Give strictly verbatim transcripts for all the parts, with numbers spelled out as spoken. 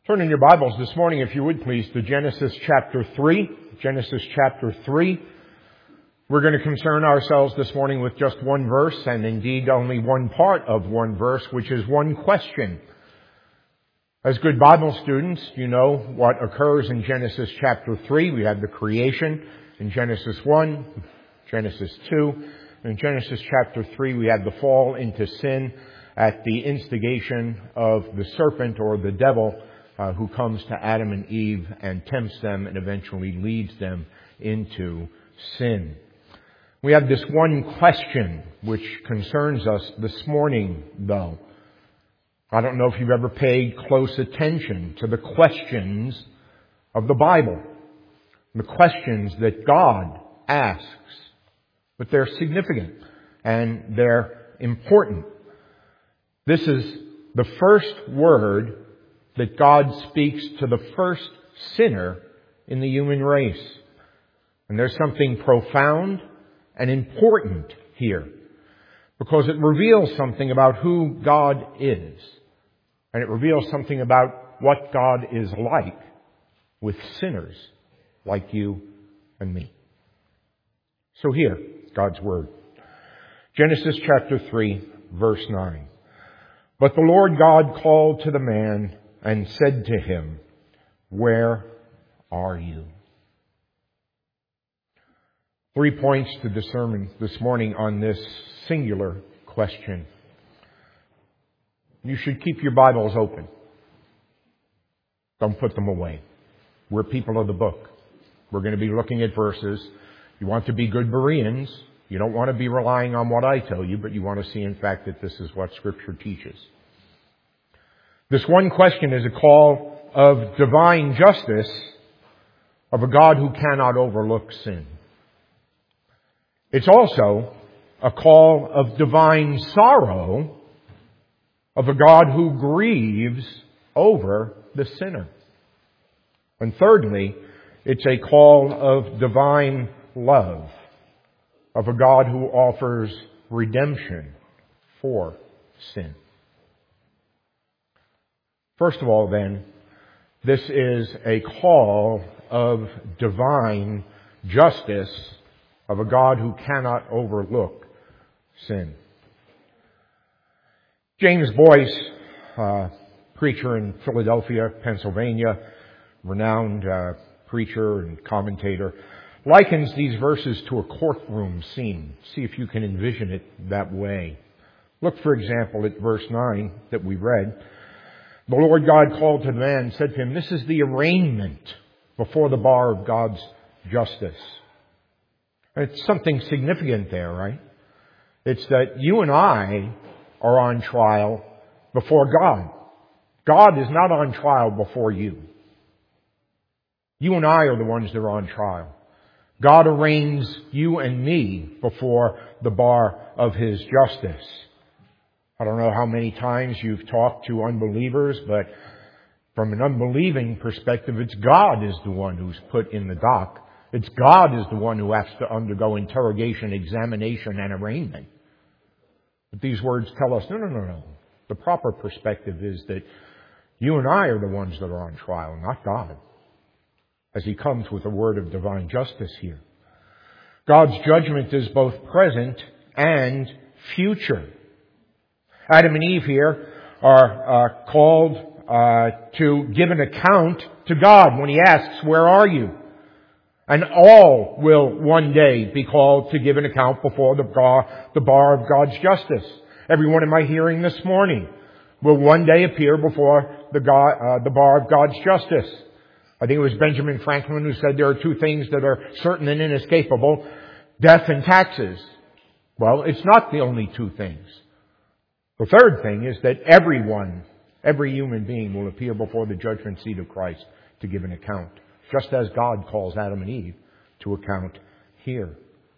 Turn in your Bibles this morning, if you would please, to Genesis chapter three. Genesis chapter three. We're going to concern ourselves this morning with just one verse, and indeed only one part of one verse, which is one question. As good Bible students, you know what occurs in Genesis chapter three. We have the creation in Genesis one, Genesis two. In Genesis chapter three, we have the fall into sin at the instigation of the serpent or the devil, Uh, who comes to Adam and Eve and tempts them and eventually leads them into sin. We have this one question which concerns us this morning, though. I don't know if you've ever paid close attention to the questions of the Bible, the questions that God asks, but they're significant and they're important. This is the first word that God speaks to the first sinner in the human race. And there's something profound and important here, because it reveals something about who God is. And it reveals something about what God is like with sinners like you and me. So here, God's Word. Genesis chapter three, verse nine. But the Lord God called to the man and said to him, "Where are you?" Three points to the sermon this morning on this singular question. You should keep your Bibles open. Don't put them away. We're people of the book. We're going to be looking at verses. You want to be good Bereans. You don't want to be relying on what I tell you, but you want to see, in fact, that this is what Scripture teaches. This one question is a call of divine justice of a God who cannot overlook sin. It's also a call of divine sorrow of a God who grieves over the sinner. And thirdly, it's a call of divine love of a God who offers redemption for sin. First of all, then, this is a call of divine justice of a God who cannot overlook sin. James Boyce, uh, preacher in Philadelphia, Pennsylvania, renowned uh, preacher and commentator, likens these verses to a courtroom scene. See if you can envision it that way. Look, for example, at verse nine that we read. The Lord God called to the man and said to him, this is the arraignment before the bar of God's justice. It's something significant there, right? It's that you and I are on trial before God. God is not on trial before you. You and I are the ones that are on trial. God arraigns you and me before the bar of His justice. I don't know how many times you've talked to unbelievers, but from an unbelieving perspective, it's God is the one who's put in the dock. It's God is the one who has to undergo interrogation, examination, and arraignment. But these words tell us, no, no, no, no. The proper perspective is that you and I are the ones that are on trial, not God, as He comes with a word of divine justice here. God's judgment is both present and future. Adam and Eve here are uh, called uh, to give an account to God when He asks, where are you? And all will one day be called to give an account before the bar, the bar of God's justice. Everyone in my hearing this morning will one day appear before the, God, uh, the bar of God's justice. I think it was Benjamin Franklin who said there are two things that are certain and inescapable, death and taxes. Well, it's not the only two things. The third thing is that everyone, every human being will appear before the judgment seat of Christ to give an account, just as God calls Adam and Eve to account here.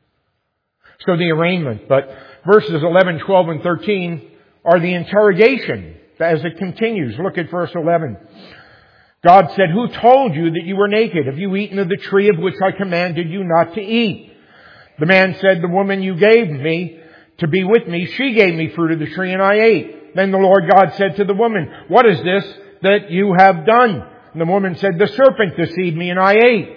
So the arraignment, but verses eleven, twelve, and thirteen are the interrogation as it continues. Look at verse eleven. God said, who told you that you were naked? Have you eaten of the tree of which I commanded you not to eat? The man said, the woman you gave me to be with me, she gave me fruit of the tree and I ate. Then the Lord God said to the woman, what is this that you have done? And the woman said, the serpent deceived me and I ate.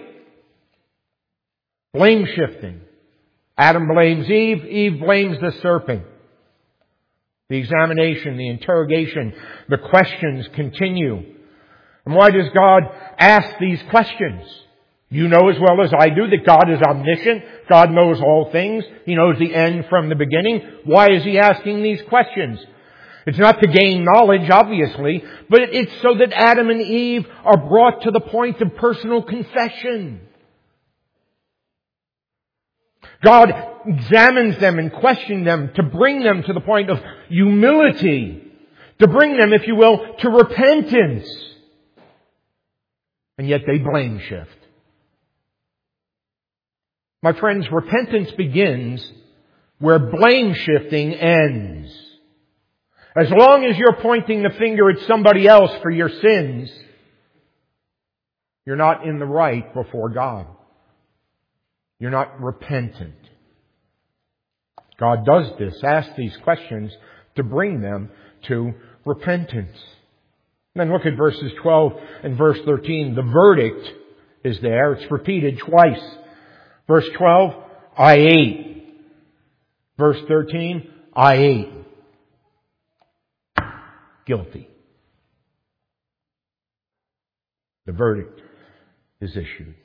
Blame shifting. Adam blames Eve. Eve blames the serpent. The examination, the interrogation, the questions continue. And why does God ask these questions? You know as well as I do that God is omniscient. God knows all things. He knows the end from the beginning. Why is He asking these questions? It's not to gain knowledge, obviously, but it's so that Adam and Eve are brought to the point of personal confession. God examines them and questions them to bring them to the point of humility, to bring them, if you will, to repentance. And yet they blame shift. My friends, repentance begins where blame shifting ends. As long as you're pointing the finger at somebody else for your sins, you're not in the right before God. You're not repentant. God does this, asks these questions to bring them to repentance. Then look at verses twelve and verse thirteen. The verdict is there. It's repeated twice. Verse twelve, I ate. Verse thirteen, I ate. Guilty. The verdict is issued.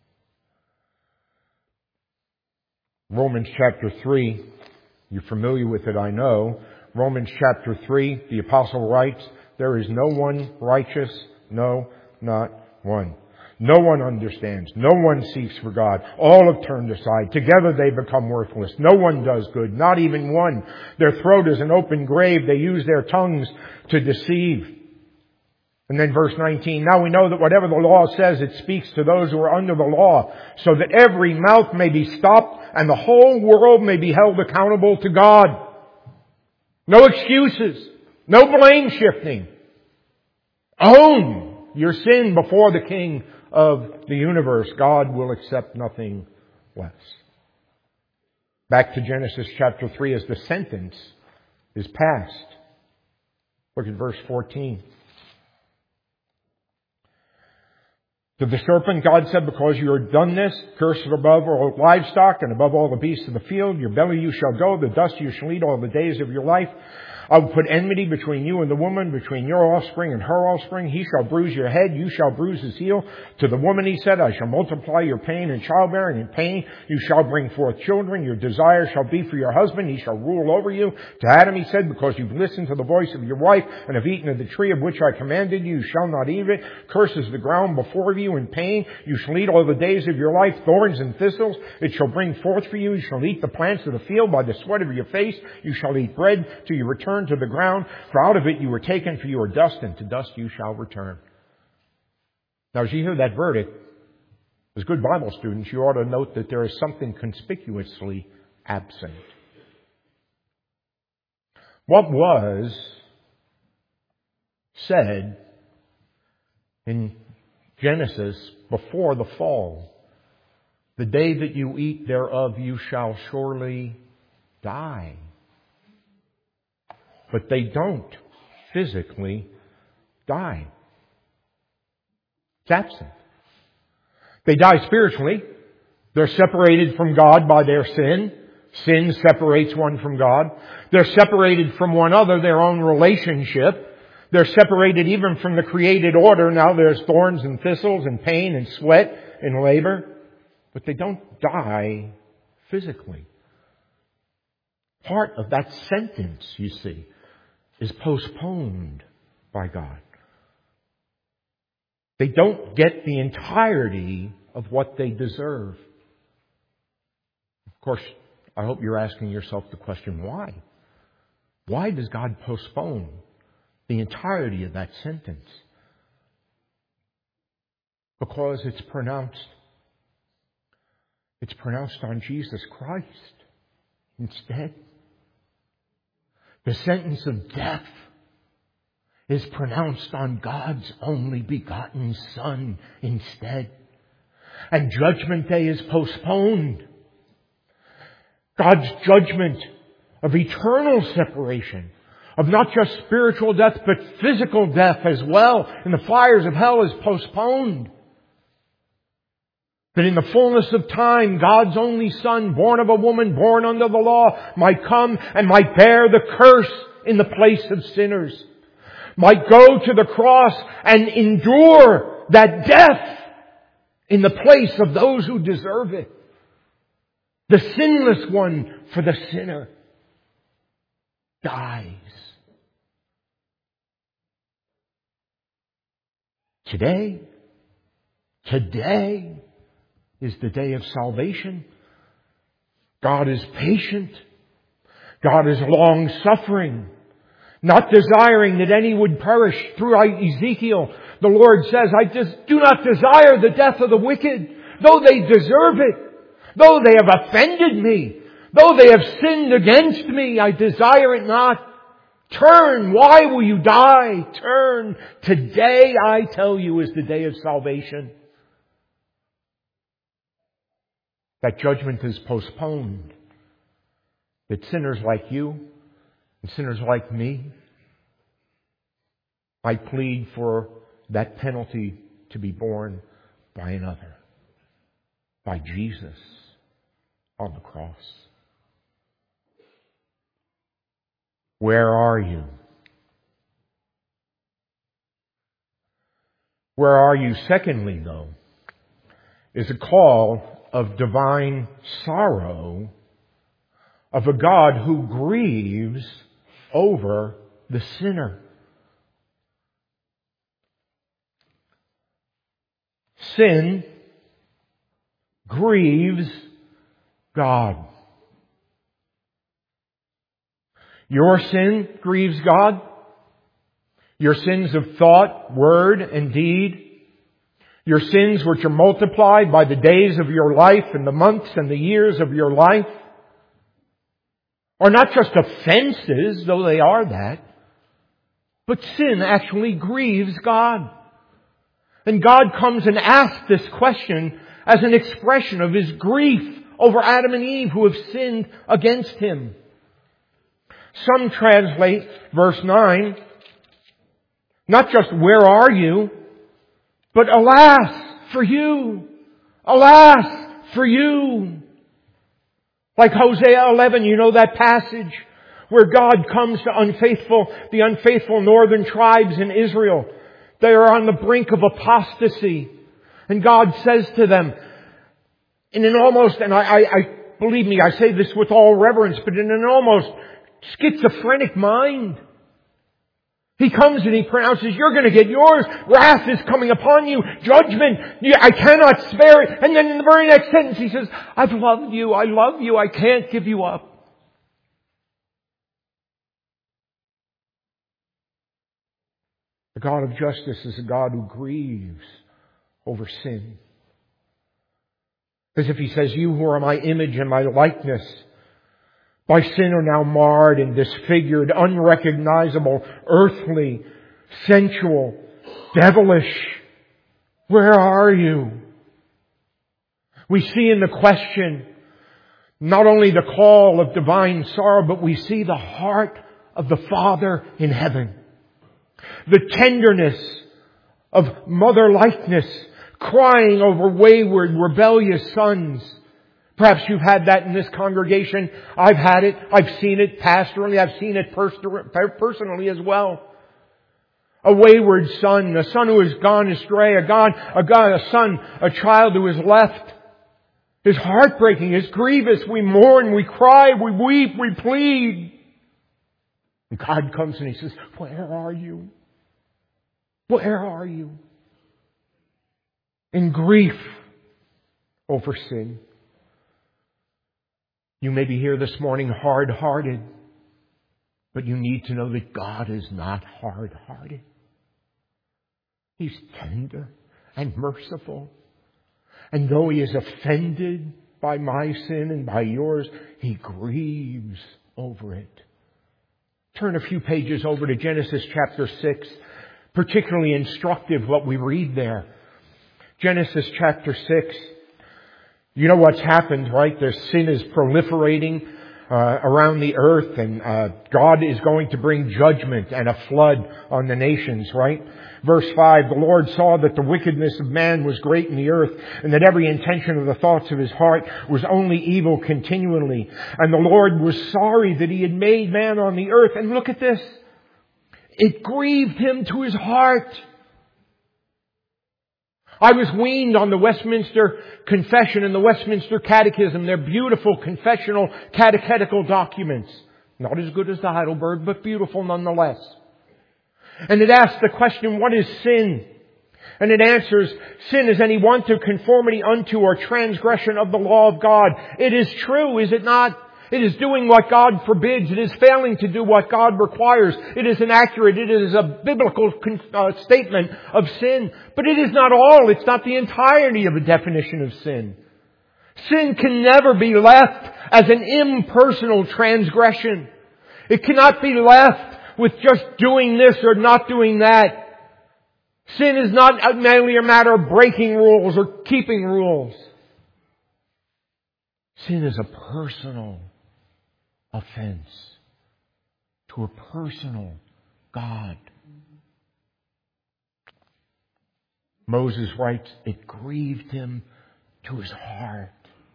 Romans chapter three, you're familiar with it, I know. Romans chapter three, the apostle writes, there is no one righteous, no, not one. No one understands. No one seeks for God. All have turned aside. Together they become worthless. No one does good, not even one. Their throat is an open grave. They use their tongues to deceive. And then verse nineteen, now we know that whatever the law says, it speaks to those who are under the law, so that every mouth may be stopped and the whole world may be held accountable to God. No excuses. No blame shifting. Own your sin before the King of the universe. God will accept nothing less. Back to Genesis chapter three as the sentence is passed. Look at verse fourteen. To the serpent, God said, because you have done this, cursed above all livestock and above all the beasts of the field, your belly you shall go, the dust you shall eat all the days of your life. I will put enmity between you and the woman, between your offspring and her offspring. He shall bruise your head, you shall bruise his heel. To the woman he said, I shall multiply your pain in childbearing. In pain you shall bring forth children. Your desire shall be for your husband. He shall rule over you. To Adam he said, because you've listened to the voice of your wife and have eaten of the tree of which I commanded you, you shall not eat it. Curses the ground before you. In pain you shall eat all the days of your life. Thorns and thistles it shall bring forth for you. You shall eat the plants of the field. By the sweat of your face you shall eat bread till you return to the ground, for out of it you were taken, for you are dust, and to dust you shall return. Now, as you hear that verdict, as good Bible students, you ought to note that there is something conspicuously absent. What was said in Genesis before the fall? The day that you eat thereof, you shall surely die. But they don't physically die. It's absent. They die spiritually. They're separated from God by their sin. Sin separates one from God. They're separated from one another, their own relationship. They're separated even from the created order. Now there's thorns and thistles and pain and sweat and labor. But they don't die physically. Part of that sentence, you see, is postponed by God. They don't get the entirety of what they deserve. Of course, I hope you're asking yourself the question, why? Why does God postpone the entirety of that sentence? Because it's pronounced. It's pronounced on Jesus Christ instead. The sentence of death is pronounced on God's only begotten Son instead. And Judgment Day is postponed. God's judgment of eternal separation of not just spiritual death, but physical death as well. And the fires of hell is postponed. That in the fullness of time, God's only Son, born of a woman, born under the law, might come and might bear the curse in the place of sinners. Might go to the cross and endure that death in the place of those who deserve it. The sinless one for the sinner dies. Today, today is the day of salvation. God is patient. God is long-suffering, not desiring that any would perish. Through Ezekiel, the Lord says, I just do not desire the death of the wicked, though they deserve it, though they have offended me, though they have sinned against me, I desire it not. Turn, why will you die? Turn. Today, I tell you, is the day of salvation. That judgment is postponed. That sinners like you and sinners like me might plead for that penalty to be borne by another, by Jesus on the cross. Where are you? Where are you? Secondly, though, is a call of divine sorrow of a God who grieves over the sinner. Sin grieves God. Your sin grieves God. Your sins of thought, word, and deed. Your sins which are multiplied by the days of your life and the months and the years of your life are not just offenses, though they are that, but sin actually grieves God. And God comes and asks this question as an expression of His grief over Adam and Eve who have sinned against Him. Some translate verse nine, not just where are you, but alas for you. Alas for you. Like Hosea eleven, you know that passage where God comes to unfaithful, the unfaithful northern tribes in Israel. They are on the brink of apostasy. And God says to them, in an almost, and I, I, I believe me, I say this with all reverence, but in an almost schizophrenic mind. He comes and He pronounces, you're going to get yours. Wrath is coming upon you. Judgment. I cannot spare it. And then in the very next sentence He says, I've loved you. I love you. I can't give you up. The God of justice is a God who grieves over sin. As if He says, you who are my image and my likeness, by sin are now marred and disfigured, unrecognizable, earthly, sensual, devilish. Where are you? We see in the question not only the call of divine sorrow, but we see the heart of the Father in heaven. The tenderness of mother-likeness, crying over wayward, rebellious sons. Perhaps you've had that in this congregation. I've had it. I've seen it pastorally. I've seen it personally as well. A wayward son, a son who has gone astray, a, gone, a, God, a son, a child who is left. It's heartbreaking. It's grievous. We mourn, we cry, we weep, we plead. And God comes and He says, where are you? Where are you? In grief over sin. You may be here this morning hard-hearted, but you need to know that God is not hard-hearted. He's tender and merciful. And though He is offended by my sin and by yours, He grieves over it. Turn a few pages over to Genesis chapter six. Particularly instructive what we read there. Genesis chapter six. You know what's happened, right? The sin is proliferating. uh, around the earth, and uh, God is going to bring judgment and a flood on the nations, right? Verse five, the Lord saw that the wickedness of man was great in the earth, and that every intention of the thoughts of his heart was only evil continually. And the Lord was sorry that he had made man on the earth. And look at this. It grieved him to his heart. I was weaned on the Westminster Confession and the Westminster Catechism. They're beautiful confessional catechetical documents. Not as good as the Heidelberg, but beautiful nonetheless. And it asks the question, what is sin? And it answers, sin is any want of conformity unto or transgression of the law of God. It is true, is it not? It is doing what God forbids. It is failing to do what God requires. It is inaccurate. It is a biblical uh, statement of sin. But it is not all. It's not the entirety of a definition of sin. Sin can never be left as an impersonal transgression. It cannot be left with just doing this or not doing that. Sin is not merely a matter of breaking rules or keeping rules. Sin is a personal offense to a personal God. Moses writes, it grieved him to his heart.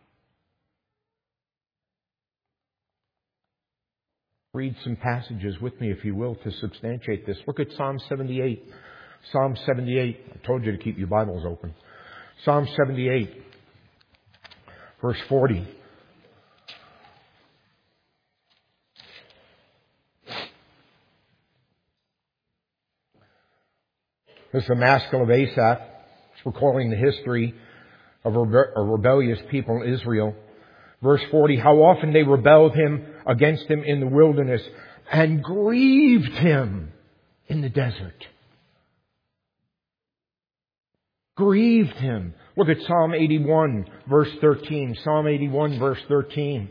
Read some passages with me, if you will, to substantiate this. Look at Psalm seventy-eight. Psalm seventy-eight. I told you to keep your Bibles open. Psalm seventy-eight, verse forty. This is the Maskil of Asaph. It's recalling the history of a, rebe- a rebellious people in Israel. Verse forty, how often they rebelled him against him in the wilderness and grieved him in the desert. Grieved him. Look at Psalm eighty-one, verse thirteen. Psalm eighty-one, verse thirteen.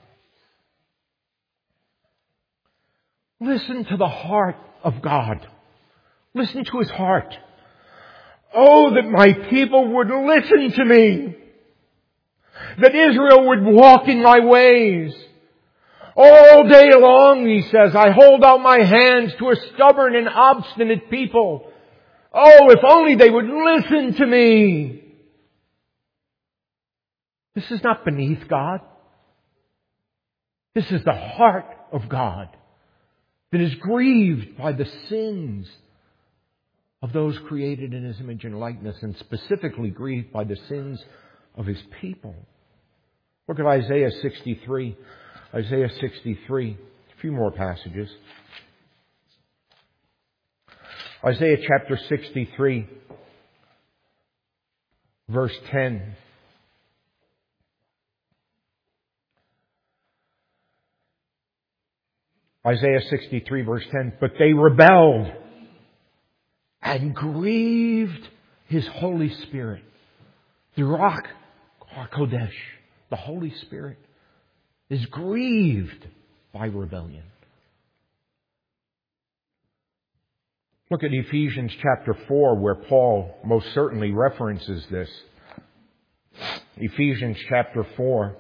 Listen to the heart of God. Listen to His heart. Oh, that my people would listen to me. That Israel would walk in my ways. All day long, he says, I hold out my hands to a stubborn and obstinate people. Oh, if only they would listen to me. This is not beneath God. This is the heart of God that is grieved by the sins of those created in His image and likeness, and specifically grieved by the sins of His people. Look at Isaiah sixty-three. Isaiah sixty-three. A few more passages. Isaiah chapter sixty-three, verse ten. Isaiah sixty-three, verse ten. But they rebelled and grieved His Holy Spirit. The Ruach HaKodesh, the Holy Spirit, is grieved by rebellion. Look at Ephesians chapter four, where Paul most certainly references this. Ephesians chapter four.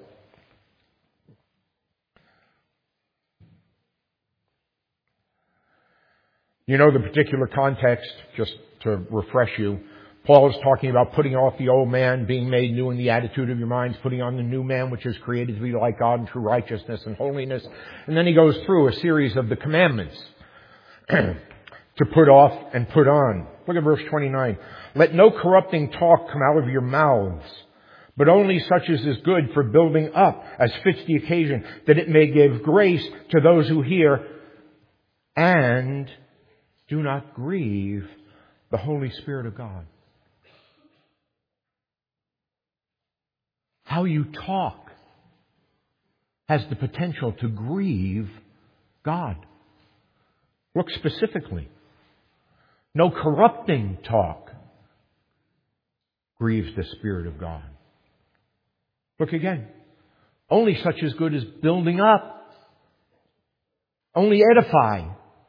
You know the particular context, just to refresh you. Paul is talking about putting off the old man, being made new in the attitude of your minds, putting on the new man, which is created to be like God in true righteousness and holiness. And then he goes through a series of the commandments to put off and put on. Look at verse twenty-nine. Let no corrupting talk come out of your mouths, but only such as is good for building up, as fits the occasion, that it may give grace to those who hear. And do not grieve the Holy Spirit of God. How you talk has the potential to grieve God. Look specifically. No corrupting talk grieves the Spirit of God. Look again. Only such as good as building up. Only edify.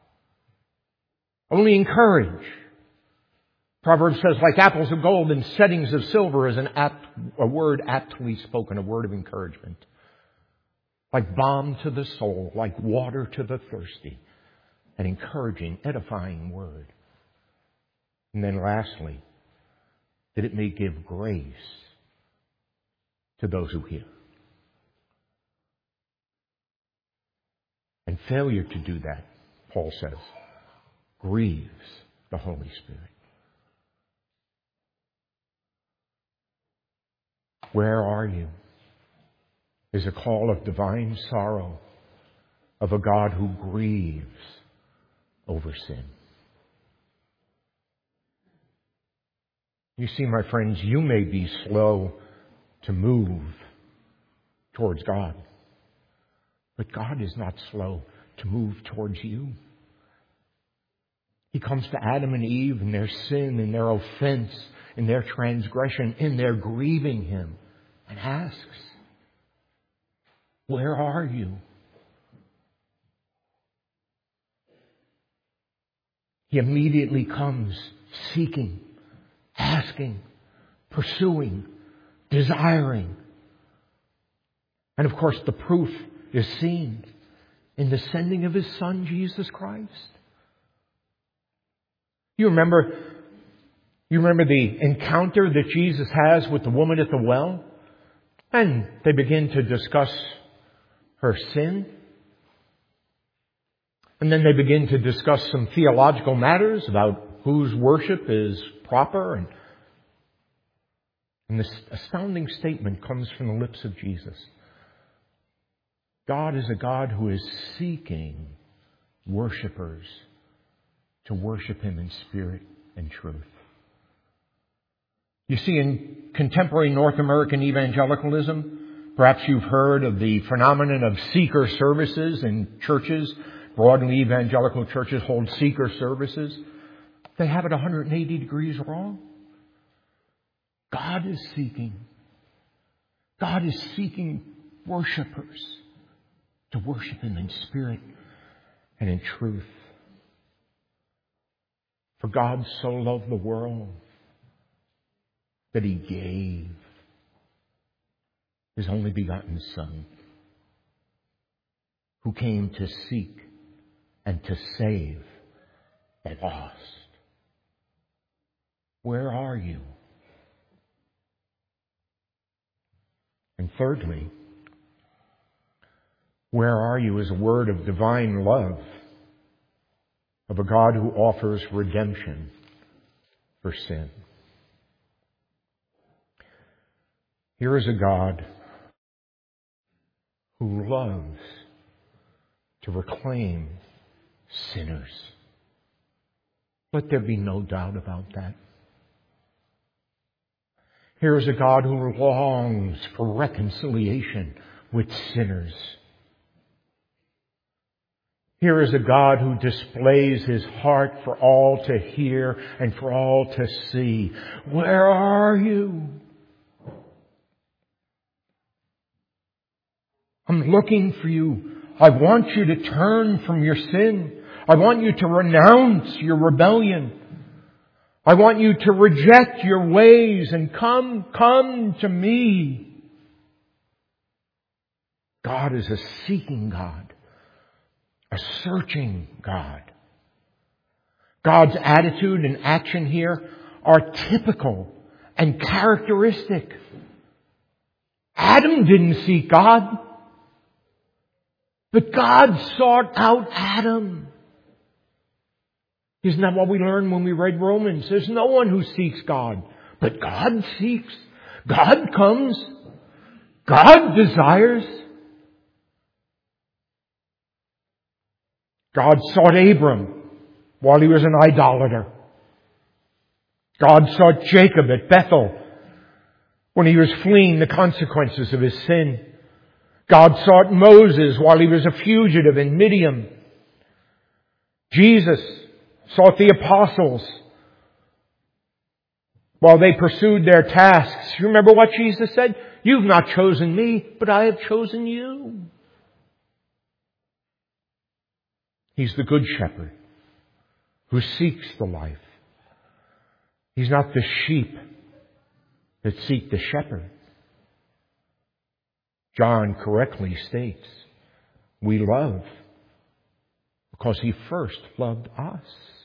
Only encourage. Proverbs says, like apples of gold and settings of silver is an apt, a word aptly spoken, a word of encouragement. like balm to the soul, like water to the thirsty, an encouraging, edifying word. And then lastly, that it may give grace to those who hear. And failure to do that, Paul says, grieves the Holy Spirit. Where are you? Is a call of divine sorrow of a God who grieves over sin. You see, my friends, you may be slow to move towards God, but God is not slow to move towards you. He comes to Adam and Eve in their sin, in their offense, in their transgression, in their grieving Him, and asks, where are you? He immediately comes seeking, asking, pursuing, desiring. And of course, the proof is seen in the sending of His Son, Jesus Christ. You remember, you remember the encounter that Jesus has with the woman at the well? And they begin to discuss her sin. And then they begin to discuss some theological matters about whose worship is proper. And, and this astounding statement comes from the lips of Jesus. God is a God who is seeking worshipers to worship Him in spirit and truth. You see, in contemporary North American evangelicalism, perhaps you've heard of the phenomenon of seeker services in churches. Broadly, evangelical churches hold seeker services. They have it one hundred eighty degrees wrong. God is seeking. God is seeking worshipers to worship Him in spirit and in truth. For God so loved the world that He gave His only begotten Son, who came to seek and to save the lost. Where are you? And thirdly, where are you is a word of divine love of a God who offers redemption for sin. Here is a God who loves to reclaim sinners. Let there be no doubt about that. Here is a God who longs for reconciliation with sinners. Here is a God who displays His heart for all to hear and for all to see. Where are you? I'm looking for you. I want you to turn from your sin. I want you to renounce your rebellion. I want you to reject your ways and come, come to me. God is a seeking God, a searching God. God's attitude and action here are typical and characteristic. Adam didn't seek God, but God sought out Adam. Isn't that what we learned when we read Romans? There's no one who seeks God, but God seeks. God comes. God desires. God sought Abram while he was an idolater. God sought Jacob at Bethel when he was fleeing the consequences of his sin. God sought Moses while he was a fugitive in Midian. Jesus sought the apostles while they pursued their tasks. You remember what Jesus said? You've not chosen me, but I have chosen you. He's the good shepherd who seeks the life. He's not the sheep that seek the shepherd. John correctly states, we love because He first loved us.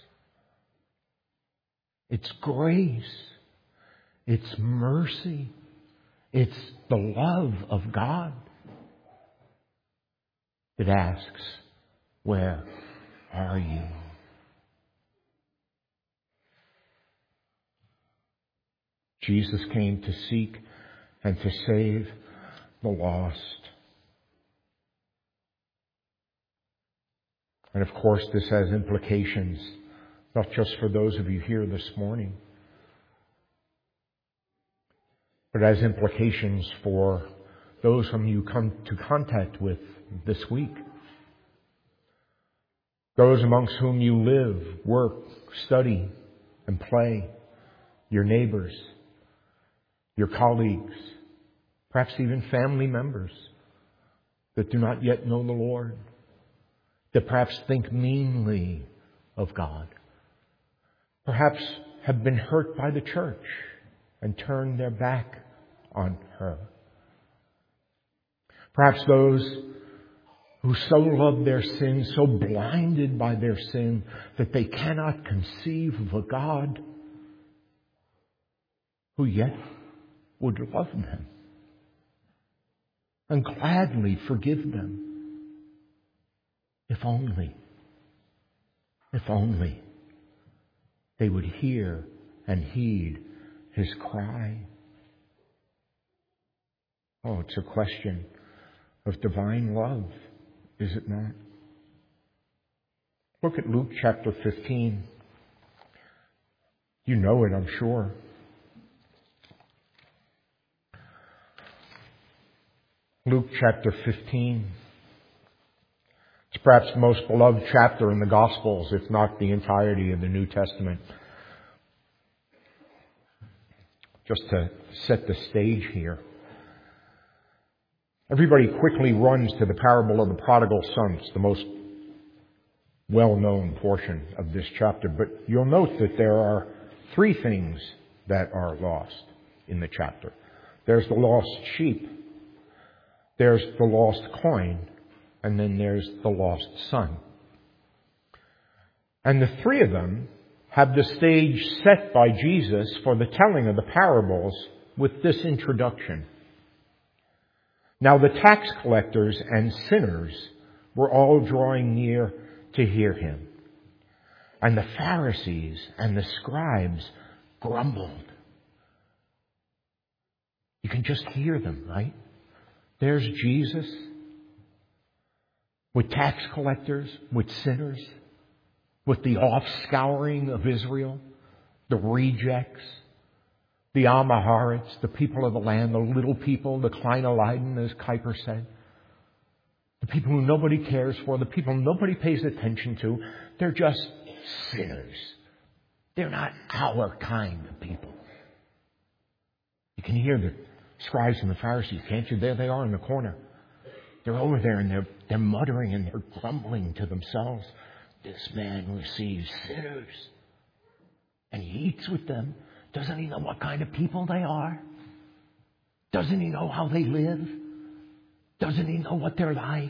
It's grace. It's mercy. It's the love of God that asks, where are you? Jesus came to seek and to save the lost. And of course, this has implications, not just for those of you here this morning, but has implications for those whom you come to contact with this week. Those amongst whom you live, work, study, and play. Your neighbors, your colleagues, perhaps even family members that do not yet know the Lord, that perhaps think meanly of God, perhaps have been hurt by the church and turned their back on her. Perhaps those who so love their sin, so blinded by their sin, that they cannot conceive of a God who yet would love them and gladly forgive them. If only, if only they would hear and heed His cry. Oh, it's a question of divine love, is it not? Look at Luke chapter fifteen. You know it, I'm sure. Luke chapter fifteen. It's perhaps the most beloved chapter in the Gospels, if not the entirety of the New Testament. Just to set the stage here. Everybody quickly runs to the parable of the prodigal son. It's the most well-known portion of this chapter. But you'll note that there are three things that are lost in the chapter. There's the lost sheep. There's the lost coin. And then there's the lost son. And the three of them have the stage set by Jesus for the telling of the parables with this introduction. Now the tax collectors and sinners were all drawing near to hear him. And the Pharisees and the scribes grumbled. You can just hear them, right? There's Jesus with tax collectors, with sinners, with the offscouring of Israel, the rejects, the Amaharites, the people of the land, the little people, the Kleineleiden, as Kuyper said. The people who nobody cares for, the people nobody pays attention to. They're just sinners. They're not our kind of people. You can hear the scribes and the Pharisees, can't you? There they are in the corner. They're over there and they're, they're muttering and they're grumbling to themselves. This man receives sinners and he eats with them. Doesn't he know what kind of people they are? Doesn't he know how they live? Doesn't he know what they're like?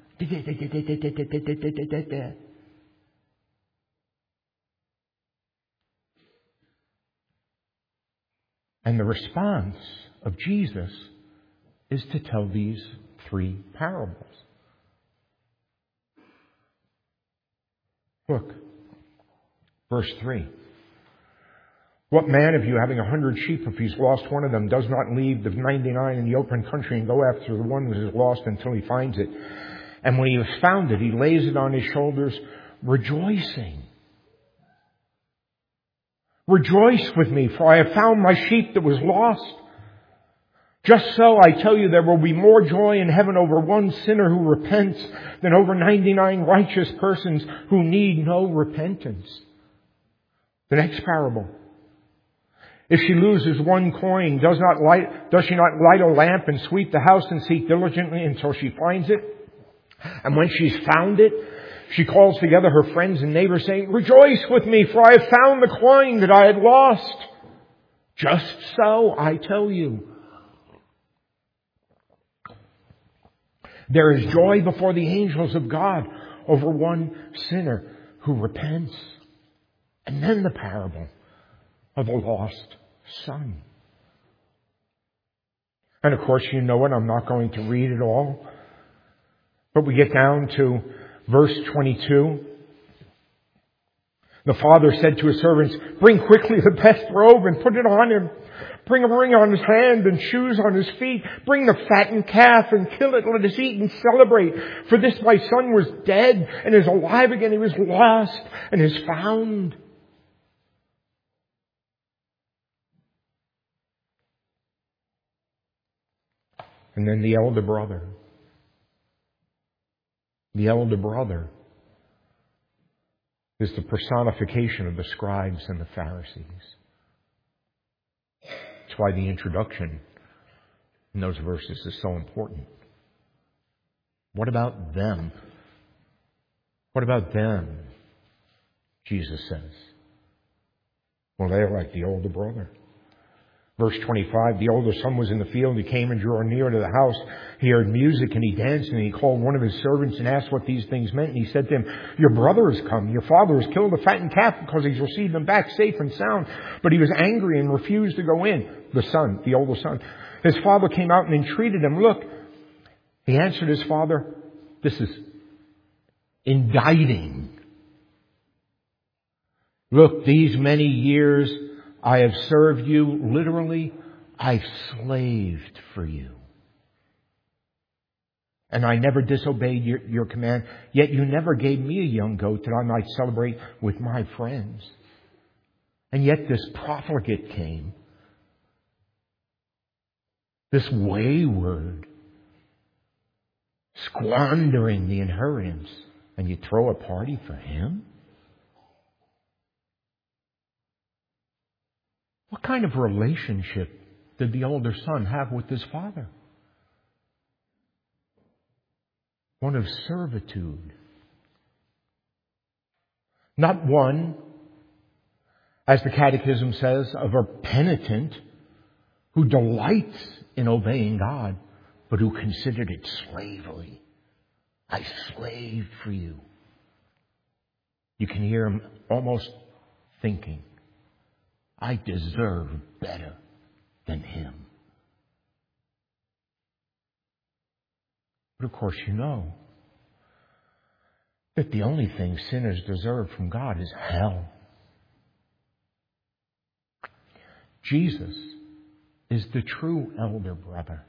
And the response of Jesus is to tell these three parables. Look, verse three. What man of you, having a hundred sheep, if he's lost one of them, does not leave the ninety-nine in the open country and go after the one that is lost until he finds it? And when he has found it, he lays it on his shoulders, rejoicing. Rejoice with me, for I have found my sheep that was lost. Just so, I tell you, there will be more joy in heaven over one sinner who repents than over ninety-nine righteous persons who need no repentance. The next parable. If she loses one coin, does not light, does she not light a lamp and sweep the house and seek diligently until she finds it? And when she's found it, she calls together her friends and neighbors, saying, "Rejoice with me, for I have found the coin that I had lost." Just so, I tell you. There is joy before the angels of God over one sinner who repents. And then the parable of the lost son. And of course, you know it. I'm not going to read it all. But we get down to verse twenty-two. The father said to his servants, "Bring quickly the best robe and put it on him. Bring a ring on his hand and shoes on his feet. Bring the fattened calf and kill it. Let us eat and celebrate. For this my son was dead and is alive again. He was lost and is found." And then the elder brother. The elder brother is the personification of the scribes and the Pharisees. That's why the introduction in those verses is so important. What about them? What about them? Jesus says. Well, they're like the older brother. Verse twenty-five, the older son was in the field. He came and drew near to the house. He heard music and he danced, and he called one of his servants and asked what these things meant. And he said to him, "Your brother has come. Your father has killed the fattened calf because he's received them back safe and sound." But he was angry and refused to go in. The son, the older son. His father came out and entreated him. Look, he answered his father, this is indicting. "Look, these many years I have served you." Literally, I've slaved for you. "And I never disobeyed your, your command. Yet you never gave me a young goat that I might celebrate with my friends. And yet this profligate came. This wayward, squandering the inheritance. And you throw a party for him?" What kind of relationship did the older son have with his father? One of servitude. Not one, as the Catechism says, of a penitent who delights in obeying God, but who considered it slavery. "I slaved for you." You can hear him almost thinking, "I deserve better than him." But of course you know that the only thing sinners deserve from God is hell. Jesus is the true elder brother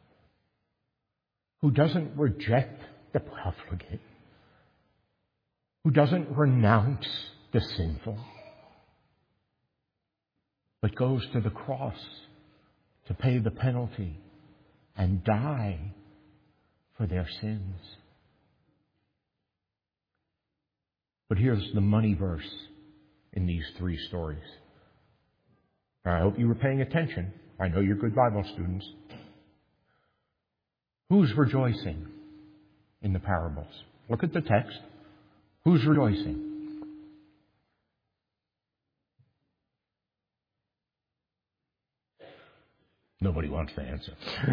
who doesn't reject the profligate, who doesn't renounce the sinful, but goes to the cross to pay the penalty and die for their sins. But here's the money verse in these three stories. I hope you were paying attention. I know you're good Bible students. Who's rejoicing in the parables? Look at the text. Who's rejoicing? Nobody wants to answer.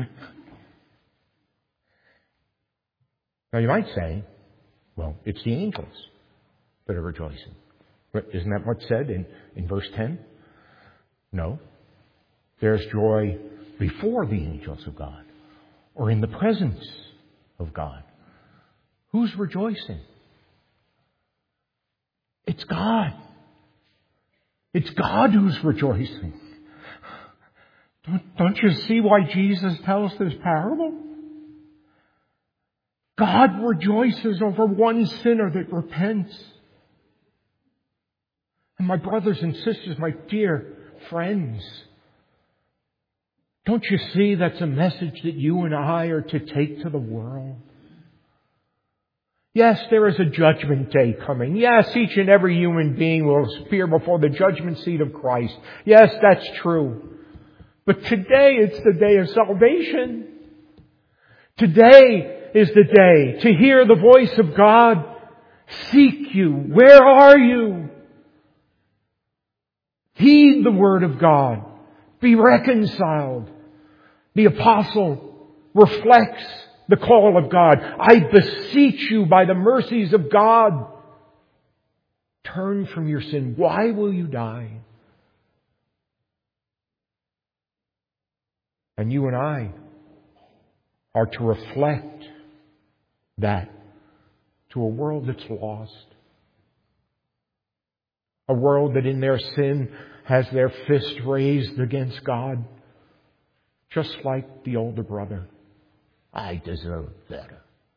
Now you might say, well, it's the angels that are rejoicing. But isn't that what's said in, in verse ten? No. There's joy before the angels of God, or in the presence of God. Who's rejoicing? It's God. It's God who's rejoicing. Don't, don't you see why Jesus tells this parable? God rejoices over one sinner that repents. And my brothers and sisters, my dear friends, don't you see that's a message that you and I are to take to the world? Yes, there is a judgment day coming. Yes, each and every human being will appear before the judgment seat of Christ. Yes, that's true. But today it's the day of salvation. Today is the day to hear the voice of God. Seek you. Where are you? Heed the word of God. Be reconciled. The apostle reflects the call of God. I beseech you by the mercies of God, turn from your sin. Why will you die? And you and I are to reflect that to a world that's lost. A world that in their sin has their fist raised against God. Just like the older brother. I deserve better.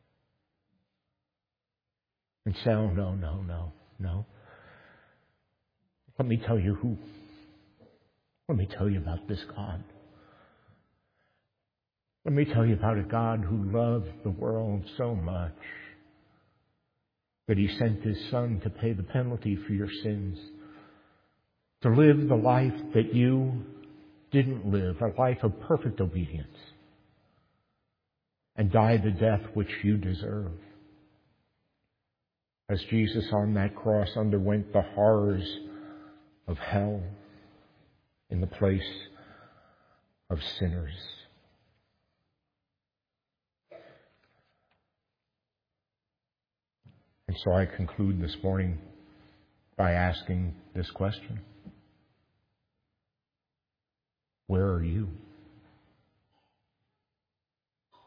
And say, oh, no, no, no, no. Let me tell you who. Let me tell you about this God. Let me tell you about a God who loved the world so much that He sent His Son to pay the penalty for your sins. To live the life that you didn't live, a life of perfect obedience. And die the death which you deserve. As Jesus on that cross underwent the horrors of hell in the place of sinners. And so I conclude this morning by asking this question. Where are you?